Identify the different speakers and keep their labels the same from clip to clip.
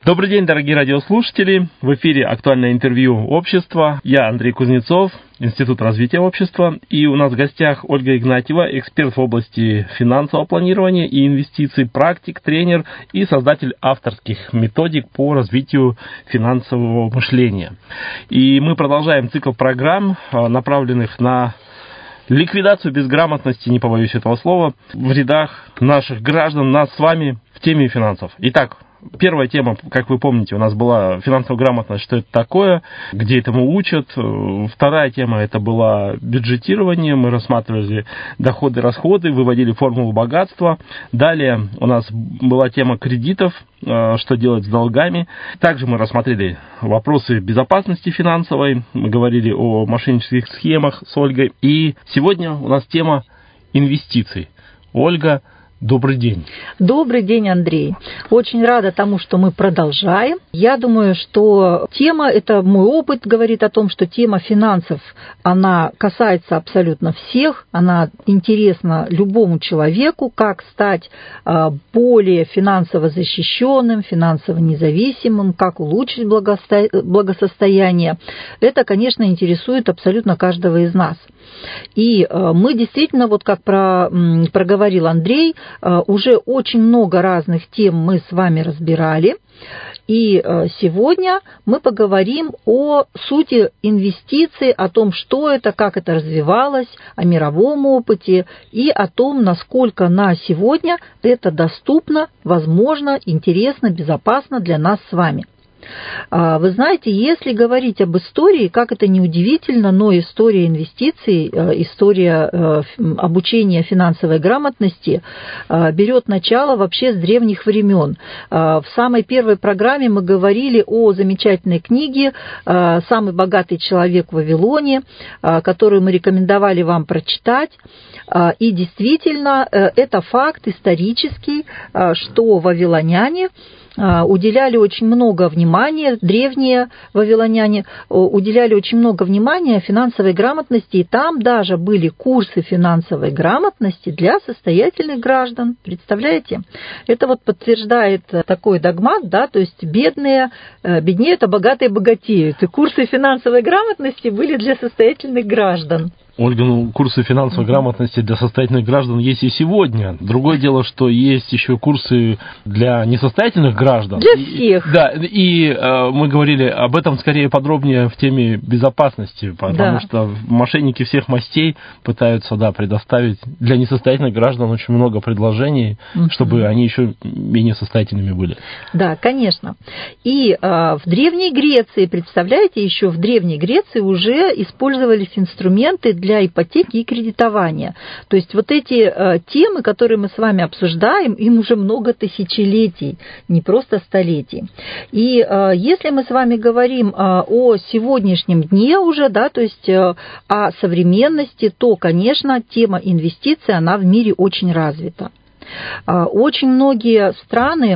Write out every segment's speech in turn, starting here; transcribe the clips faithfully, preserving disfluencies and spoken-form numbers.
Speaker 1: Добрый день, дорогие радиослушатели. В эфире актуальное интервью общества. Я Андрей Кузнецов, Институт развития общества. И у нас в гостях Ольга Игнатьева, эксперт в области финансового планирования и инвестиций, практик, тренер и создатель авторских методик по развитию финансового мышления. И мы продолжаем цикл программ, направленных на ликвидацию безграмотности, не побоюсь этого слова, в рядах наших граждан, нас с вами в теме финансов. Итак, первая тема, как вы помните, у нас была финансовая грамотность, что это такое, где этому учат. Вторая тема, это была бюджетирование, мы рассматривали доходы, расходы, выводили формулу богатства. Далее у нас была тема кредитов, что делать с долгами. Также мы рассмотрели вопросы безопасности финансовой, мы говорили о мошеннических схемах с Ольгой. И сегодня у нас тема инвестиций. Ольга, добрый день.
Speaker 2: Добрый день, Андрей. Очень рада тому, что мы продолжаем. Я думаю, что тема, это мой опыт говорит о том, что тема финансов, она касается абсолютно всех, она интересна любому человеку, как стать более финансово защищенным, финансово независимым, как улучшить благосостояние. Это, конечно, интересует абсолютно каждого из нас. И мы действительно, вот как про, проговорил Андрей, уже очень много разных тем мы с вами разбирали. И сегодня мы поговорим о сути инвестиций, о том, что это, как это развивалось, о мировом опыте и о том, насколько на сегодня это доступно, возможно, интересно, безопасно для нас с вами. Вы знаете, если говорить об истории, как это ни удивительно, но история инвестиций, история обучения финансовой грамотности берет начало вообще с древних времен. В самой первой программе мы говорили о замечательной книге «Самый богатый человек в Вавилоне», которую мы рекомендовали вам прочитать. И действительно, это факт исторический, что вавилоняне уделяли очень много внимания, древние вавилоняне уделяли очень много внимания финансовой грамотности, и там даже были курсы финансовой грамотности для состоятельных граждан. Представляете? Это вот подтверждает такой догмат, да, то есть бедные беднеют, а богатые богатеют. И курсы финансовой грамотности были для состоятельных граждан.
Speaker 1: Ольга, ну, курсы финансовой грамотности для состоятельных граждан есть и сегодня. Другое дело, что есть еще курсы для несостоятельных граждан.
Speaker 2: Для всех.
Speaker 1: И, да, и э, мы говорили об этом скорее подробнее в теме безопасности, потому да. что мошенники всех мастей пытаются, да, предоставить для несостоятельных граждан очень много предложений, угу. чтобы они еще менее состоятельными были.
Speaker 2: Да, конечно. И э, в Древней Греции, представляете, еще в Древней Греции уже использовались инструменты для для ипотеки и кредитования. То есть вот эти э, темы, которые мы с вами обсуждаем, им уже много тысячелетий, не просто столетий. И э, если мы с вами говорим э, о сегодняшнем дне уже, да, то есть э, о современности, то, конечно, тема инвестиций, она в мире очень развита. Очень многие страны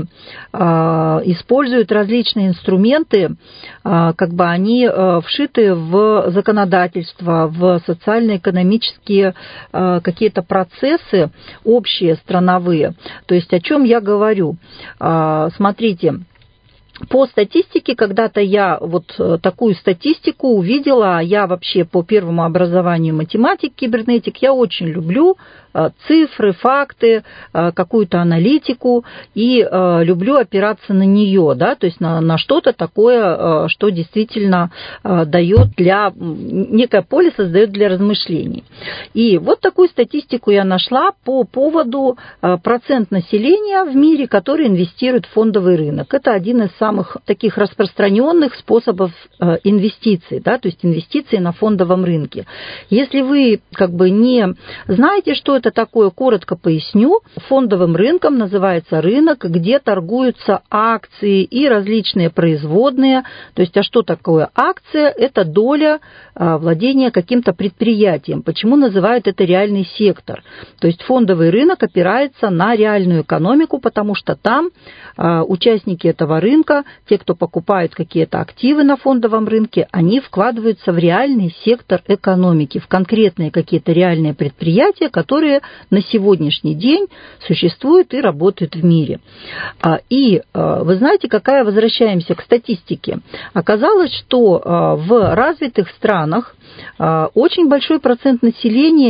Speaker 2: используют различные инструменты, как бы они вшиты в законодательство, в социально-экономические какие-то процессы общие страновые. То есть о чем я говорю? Смотрите. По статистике, когда-то я вот такую статистику увидела, я вообще по первому образованию математик, кибернетик, я очень люблю цифры, факты, какую-то аналитику и люблю опираться на нее, да, то есть на, на что-то такое, что действительно дает для, некое поле создает для размышлений. И вот такую статистику я нашла по поводу процент населения в мире, который инвестирует в фондовый рынок. Это один из самых таких распространенных способов инвестиций, да, то есть инвестиции на фондовом рынке. Если вы как бы не знаете, что это такое, коротко поясню. Фондовым рынком называется рынок, где торгуются акции и различные производные. То есть, а что такое акция? Это доля владения каким-то предприятием. Почему называют это реальный сектор? То есть, фондовый рынок опирается на реальную экономику, потому что там участники этого рынка, те, кто покупают какие-то активы на фондовом рынке, они вкладываются в реальный сектор экономики, в конкретные какие-то реальные предприятия, которые которые на сегодняшний день существуют и работают в мире. И вы знаете, какая, возвращаемся к статистике, оказалось, что в развитых странах очень большой процент населения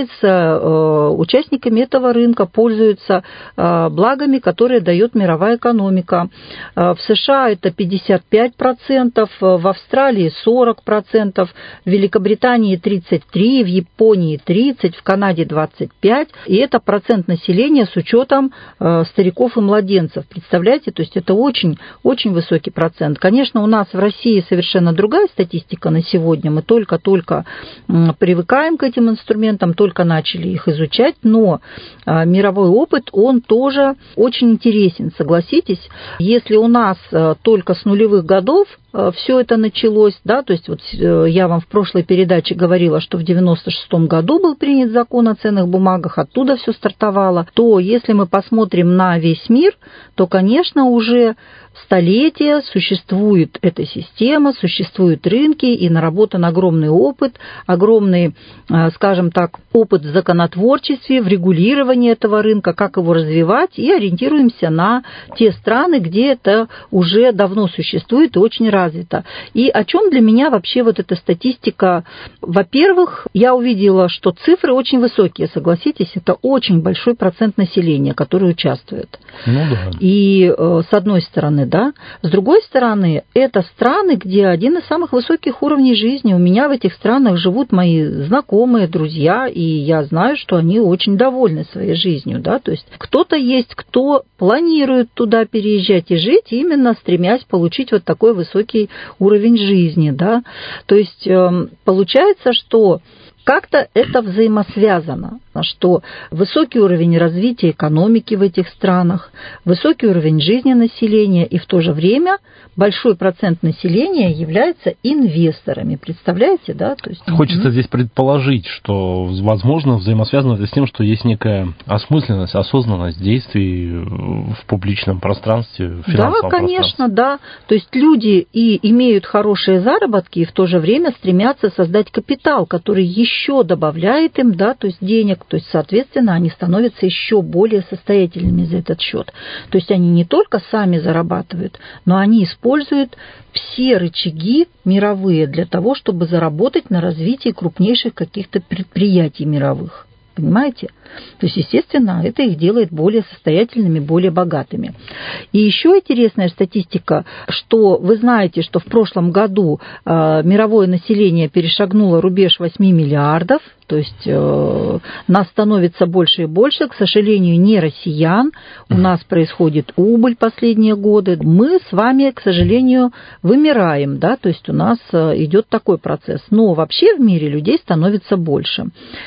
Speaker 2: является участниками этого рынка, пользуются благами, которые дает мировая экономика. В США это пятьдесят пять процентов, в Австралии сорок процентов, в Великобритании тридцать три процента, в Японии тридцать процентов, в Канаде двадцать пять процентов. И это процент населения с учетом стариков и младенцев. Представляете? То есть это очень, очень высокий процент. Конечно, у нас в России совершенно другая статистика на сегодня. Мы только-только привыкаем к этим инструментам, только начали их изучать, но мировой опыт, он тоже очень интересен, согласитесь. Если у нас только с нулевых годов все это началось, да, то есть вот я вам в прошлой передаче говорила, что в девяносто шестом году был принят закон о ценных бумагах, оттуда все стартовало, то если мы посмотрим на весь мир, то, конечно, уже столетия существует эта система, существуют рынки, и наработан огромный опыт, огромный, скажем так, опыт в законотворчестве, в регулировании этого рынка, как его развивать, и ориентируемся на те страны, где это уже давно существует и очень развито. И о чем для меня вообще вот эта статистика? Во-первых, я увидела, что цифры очень высокие, согласитесь, это очень большой процент населения, который участвует.
Speaker 1: Ну да.
Speaker 2: И с одной стороны, да. С другой стороны, это страны, где один из самых высоких уровней жизни. У меня в этих странах живут мои знакомые, друзья, и я знаю, что они очень довольны своей жизнью. Да? То есть кто-то есть, кто планирует туда переезжать и жить, именно стремясь получить вот такой высокий уровень жизни. Да? То есть получается, что как-то это взаимосвязано, что высокий уровень развития экономики в этих странах, высокий уровень жизни населения, и в то же время большой процент населения является инвесторами. Представляете, да? То есть,
Speaker 1: Хочется
Speaker 2: угу.
Speaker 1: здесь предположить, что, возможно, взаимосвязано это с тем, что есть некая осмысленность, осознанность действий в публичном пространстве, в финансовом
Speaker 2: Да, конечно,
Speaker 1: пространстве.
Speaker 2: да. То есть люди и имеют хорошие заработки, и в то же время стремятся создать капитал, который еще добавляет им, да, то есть денег, то есть, соответственно, они становятся еще более состоятельными за этот счет. То есть они не только сами зарабатывают, но они используют все рычаги мировые для того, чтобы заработать на развитии крупнейших каких-то предприятий мировых. Понимаете? То есть, естественно, это их делает более состоятельными, более богатыми. И еще интересная статистика, что вы знаете, что в прошлом году э, мировое население перешагнуло рубеж восемь миллиардов, то есть э, нас становится больше и больше, к сожалению, не россиян, у нас происходит убыль последние годы, мы с вами, к сожалению, вымираем, да, то есть у нас идет такой процесс, но вообще в мире людей становится больше.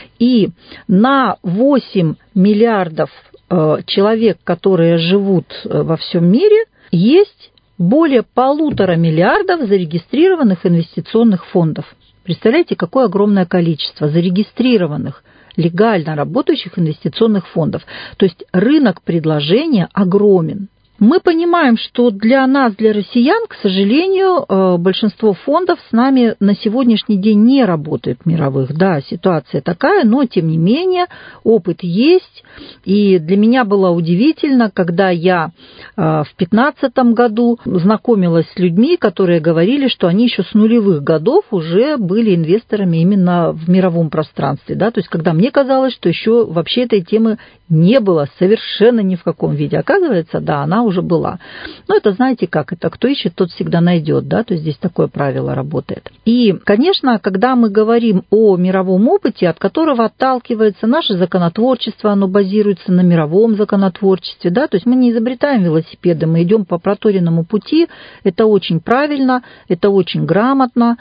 Speaker 2: И на восемь миллиардов э, человек, которые живут во всем мире, есть более полутора миллиардов зарегистрированных инвестиционных фондов. Представляете, какое огромное количество зарегистрированных, легально работающих инвестиционных фондов. То есть рынок предложения огромен. Мы понимаем, что для нас, для россиян, к сожалению, большинство фондов с нами на сегодняшний день не работают мировых. Да, ситуация такая, но тем не менее опыт есть. И для меня было удивительно, когда я в две тысячи пятнадцатом году знакомилась с людьми, которые говорили, что они еще с нулевых годов уже были инвесторами именно в мировом пространстве. Да? То есть когда мне казалось, что еще вообще этой темы не было совершенно ни в каком виде. Оказывается, да, она уже была. Но это, знаете как, это кто ищет, тот всегда найдет, да, то есть здесь такое правило работает. И, конечно, когда мы говорим о мировом опыте, от которого отталкивается наше законотворчество, оно базируется на мировом законотворчестве, да, то есть мы не изобретаем велосипеды, мы идем по проторенному пути, это очень правильно, это очень грамотно,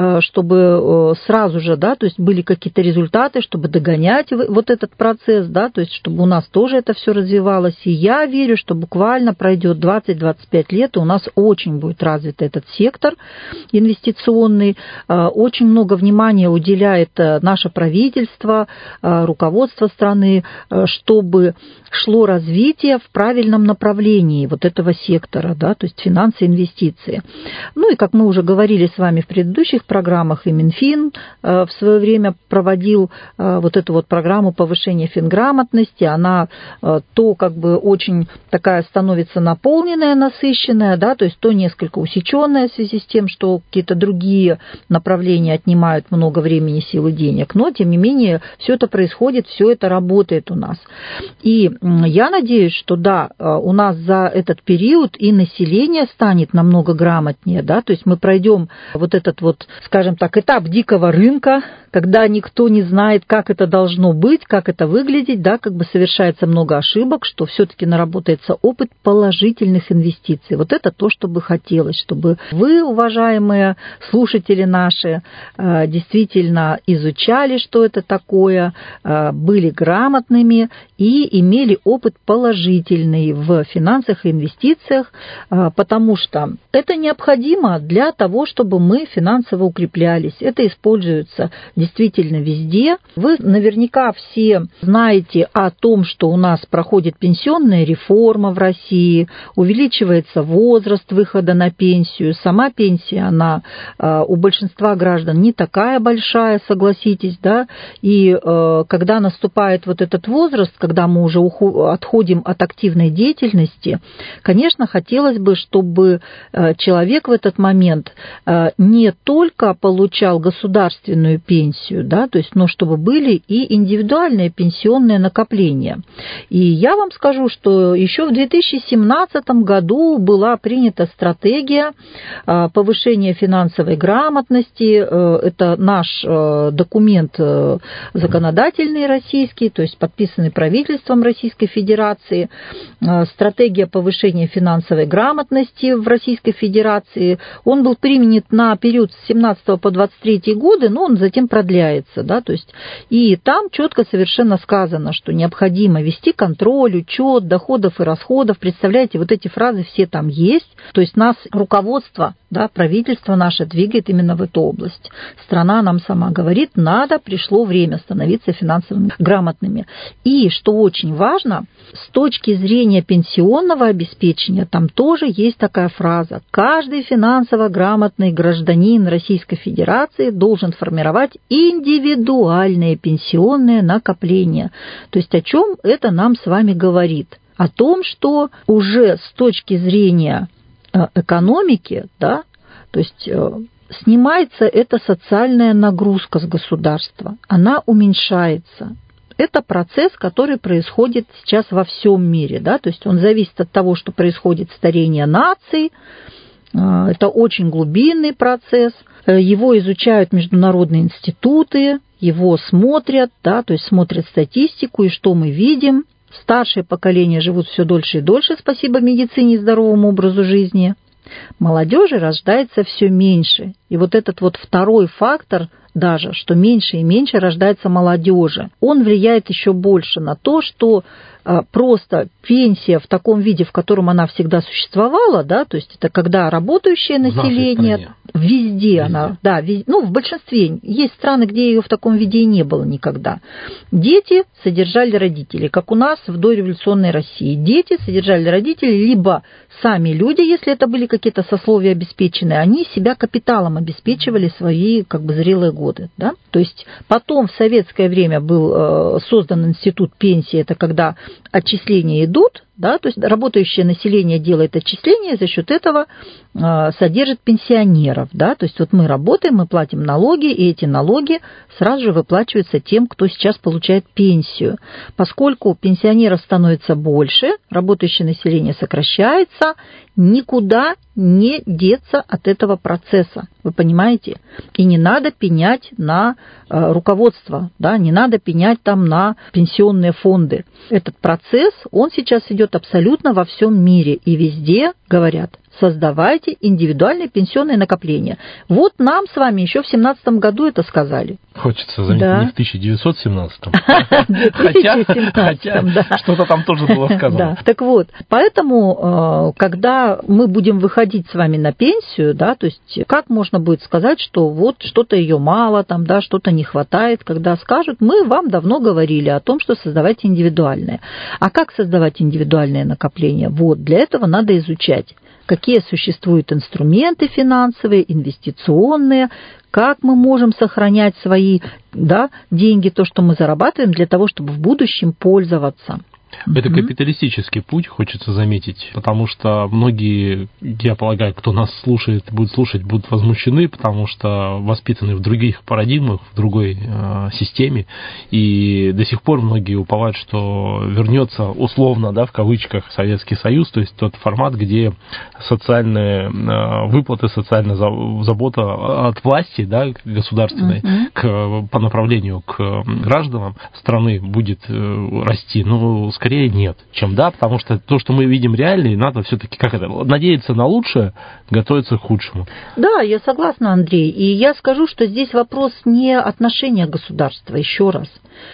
Speaker 2: чтобы сразу же, да, то есть были какие-то результаты, чтобы догонять вот этот процесс, да, то есть чтобы у нас тоже это все развивалось. И я верю, что буквально пройдет двадцать-двадцать пять лет, и у нас очень будет развит этот сектор инвестиционный. Очень много внимания уделяет наше правительство, руководство страны, чтобы шло развитие в правильном направлении вот этого сектора, да, то есть финансы и инвестиции. Ну и, как мы уже говорили с вами в предыдущих программах, и Минфин в свое время проводил вот эту вот программу повышения финграмотности. Она то как бы очень такая становится наполненная, насыщенная, да, то есть то несколько усеченная в связи с тем, что какие-то другие направления отнимают много времени, сил и денег. Но, тем не менее, все это происходит, все это работает у нас. И я надеюсь, что да, у нас за этот период и население станет намного грамотнее, да, то есть мы пройдем вот этот вот, скажем так, этап дикого рынка, когда никто не знает, как это должно быть, как это выглядеть, да, как бы совершается много ошибок, что все-таки наработается опыт положительных инвестиций. Вот это то, что бы хотелось, чтобы вы, уважаемые слушатели наши, действительно изучали, что это такое, были грамотными и имели опыт положительный в финансах и инвестициях, потому что это необходимо для того, чтобы мы финансово укреплялись. Это используется действительно везде. Вы наверняка все знаете о том, что у нас проходит пенсионная реформа в России, увеличивается возраст выхода на пенсию. Сама пенсия, она у большинства граждан не такая большая, согласитесь, да, и когда наступает вот этот возраст, когда мы уже отходим от активной деятельности, конечно, хотелось бы, чтобы человек в этот момент не только получал государственную пенсию, да, то есть, но чтобы были и индивидуальные пенсионные накопления. И я вам скажу, что еще в две тысячи семнадцатом году была принята стратегия повышения финансовой грамотности. Это наш документ законодательный российский, то есть подписанный правительством Российской Федерации. Стратегия повышения финансовой грамотности в Российской Федерации. Он был принят на период с семнадцатого по двадцать третий годы, но он затем продляется, да, то есть и там четко совершенно сказано, что необходимо вести контроль, учет доходов и расходов. Представляете, вот эти фразы все там есть, то есть нас руководство, да, правительство наше двигает именно в эту область. Страна нам сама говорит, надо, пришло время становиться финансово грамотными. И, что очень важно, с точки зрения пенсионного обеспечения, там тоже есть такая фраза: каждый финансово грамотный гражданин Российской Федерации должен формировать индивидуальные пенсионные накопления. То есть о чем это нам с вами говорит? О том, что уже с точки зрения экономики, да, то есть снимается эта социальная нагрузка с государства, она уменьшается. Это процесс, который происходит сейчас во всем мире, да, то есть он зависит от того, что происходит старение наций. Это очень глубинный процесс, его изучают международные институты, его смотрят, да, то есть смотрят статистику, и что мы видим? Старшее поколение живут все дольше и дольше, спасибо медицине и здоровому образу жизни. Молодежи рождается все меньше. И вот этот вот второй фактор даже, что меньше и меньше рождается молодежи, он влияет еще больше на то, что просто пенсия в таком виде, в котором она всегда существовала, да, то есть это когда работающее население, везде, везде она, да, везде, ну, в большинстве, есть страны, где ее в таком виде и не было никогда. Дети содержали родителей, как у нас в дореволюционной России. Дети содержали родителей, либо сами люди, если это были какие-то сословия обеспеченные, они себя капиталом обеспечивали свои, как бы, зрелые годы, да. То есть потом в советское время был создан институт пенсии, это когда отчисления идут, да, то есть работающее население делает отчисления, за счет этого э, содержит пенсионеров, да, то есть вот мы работаем, мы платим налоги, и эти налоги сразу же выплачиваются тем, кто сейчас получает пенсию. Поскольку пенсионеров становится больше, работающее население сокращается, никуда не деться от этого процесса, вы понимаете? И не надо пенять на э, руководство, да, не надо пенять там на пенсионные фонды. Этот процесс, он сейчас идет абсолютно во всем мире, и везде говорят, создавайте индивидуальные пенсионные накопления. Вот нам с вами еще в семнадцатом году это сказали.
Speaker 1: Хочется заметить, да. Не в тысяча девятьсот семнадцатом.
Speaker 2: Хотя
Speaker 1: что-то там тоже было сказано.
Speaker 2: Так вот, поэтому, когда мы будем выходить с вами на пенсию, да, то есть как можно будет сказать, что вот что-то ее мало, там, да, что-то не хватает, когда скажут, мы вам давно говорили о том, что создавайте индивидуальные. А как создавать индивидуальные накопления? Вот, для этого надо изучать, какие существуют инструменты финансовые, инвестиционные, как мы можем сохранять свои, да, деньги, то, что мы зарабатываем, для того, чтобы в будущем пользоваться.
Speaker 1: Это mm-hmm. капиталистический путь, хочется заметить, потому что многие, я полагаю, кто нас слушает, будет слушать, будут возмущены, потому что воспитаны в других парадигмах, в другой э, системе, и до сих пор многие уповают, что вернется условно, да, в кавычках, Советский Союз, то есть тот формат, где социальные э, выплаты, социальная забота от власти, да, государственной, mm-hmm. к, по направлению к гражданам страны будет э, расти. Ну, скорее нет, чем да, потому что то, что мы видим реально, и надо все-таки как это, надеяться на лучшее, готовиться к худшему.
Speaker 2: Да, я согласна, Андрей. И я скажу, что здесь вопрос не отношения государства, еще раз.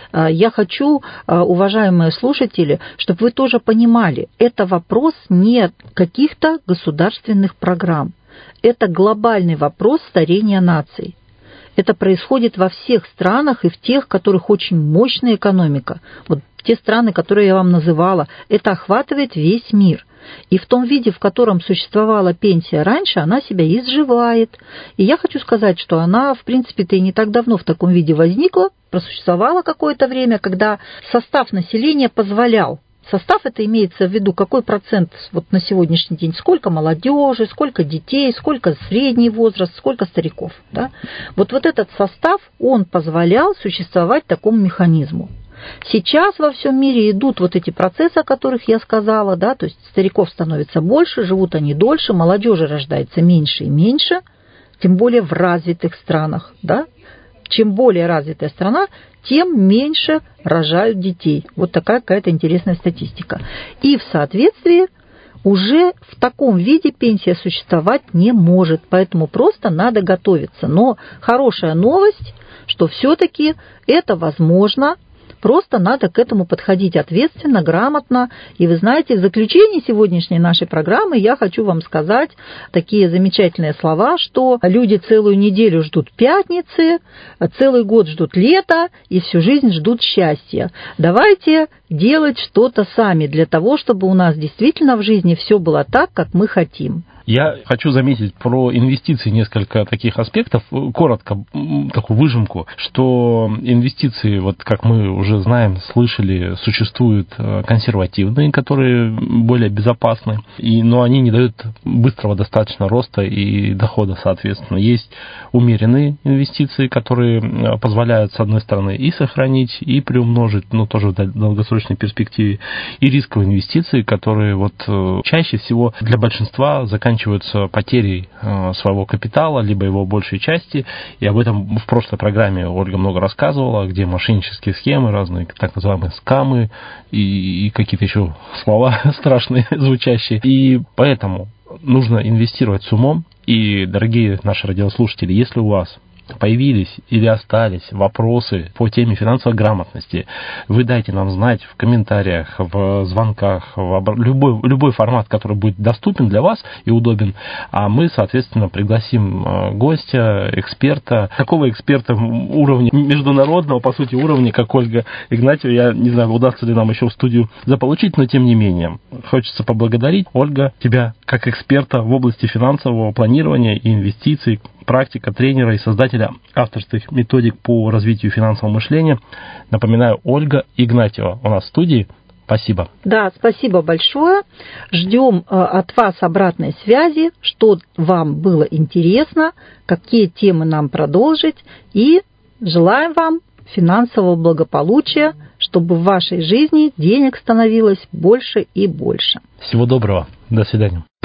Speaker 2: Я хочу, уважаемые слушатели, чтобы вы тоже понимали, это вопрос не каких-то государственных программ. Это глобальный вопрос старения наций. Это происходит во всех странах и в тех, в которых очень мощная экономика. Вот те страны, которые я вам называла, это охватывает весь мир. И в том виде, в котором существовала пенсия раньше, она себя изживает. И я хочу сказать, что она, в принципе-то, и не так давно в таком виде возникла, просуществовала какое-то время, когда состав населения позволял. Состав это имеется в виду, какой процент вот на сегодняшний день, сколько молодежи, сколько детей, сколько средний возраст, сколько стариков. Да? Вот, вот этот состав, он позволял существовать такому механизму. Сейчас во всем мире идут вот эти процессы, о которых я сказала, да, то есть стариков становится больше, живут они дольше, молодежи рождается меньше и меньше, тем более в развитых странах, да. Чем более развитая страна, тем меньше рожают детей. Вот такая какая-то интересная статистика. И в соответствии уже в таком виде пенсия существовать не может, поэтому просто надо готовиться. Но хорошая новость, что все-таки это возможно. Просто надо к этому подходить ответственно, грамотно. И вы знаете, в заключении сегодняшней нашей программы я хочу вам сказать такие замечательные слова, что люди целую неделю ждут пятницы, целый год ждут лета и всю жизнь ждут счастья. Давайте делать что-то сами для того, чтобы у нас действительно в жизни все было так, как мы хотим.
Speaker 1: Я хочу заметить про инвестиции несколько таких аспектов, коротко, такую выжимку, что инвестиции, вот как мы уже знаем, слышали, существуют консервативные, которые более безопасны, и, но они не дают быстрого достаточно роста и дохода, соответственно. Есть умеренные инвестиции, которые позволяют, с одной стороны, и сохранить, и приумножить, но тоже в долгосрочной перспективе, и рисковые инвестиции, которые вот чаще всего для большинства заканчиваются потерей своего капитала, либо его большей части. И об этом в прошлой программе Ольга много рассказывала, где мошеннические схемы, разные так называемые скамы и, и какие-то еще слова страшные звучащие. И поэтому нужно инвестировать с умом. И, дорогие наши радиослушатели, если у вас появились или остались вопросы по теме финансовой грамотности, вы дайте нам знать в комментариях, в звонках, в любой, любой формат, который будет доступен для вас и удобен, а мы, соответственно, пригласим гостя, эксперта, такого эксперта уровня международного, по сути, уровня, как Ольга Игнатьева. Я не знаю, удастся ли нам еще в студию заполучить, но тем не менее. Хочется поблагодарить, Ольга, тебя как эксперта в области финансового планирования и инвестиций, практика, тренера и создателя авторских методик по развитию финансового мышления. Напоминаю, Ольга Игнатьева у нас в студии. Спасибо.
Speaker 2: Да, спасибо большое. Ждем от вас обратной связи, что вам было интересно, какие темы нам продолжить. И желаем вам финансового благополучия, чтобы в вашей жизни денег становилось больше и больше.
Speaker 1: Всего доброго. До свидания.